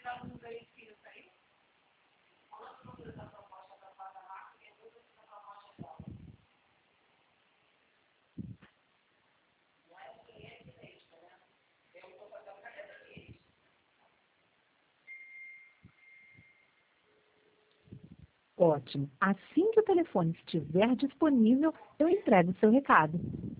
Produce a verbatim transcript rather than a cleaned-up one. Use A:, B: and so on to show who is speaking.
A: Ótimo. Assim que o telefone estiver disponível, eu entrego o seu recado.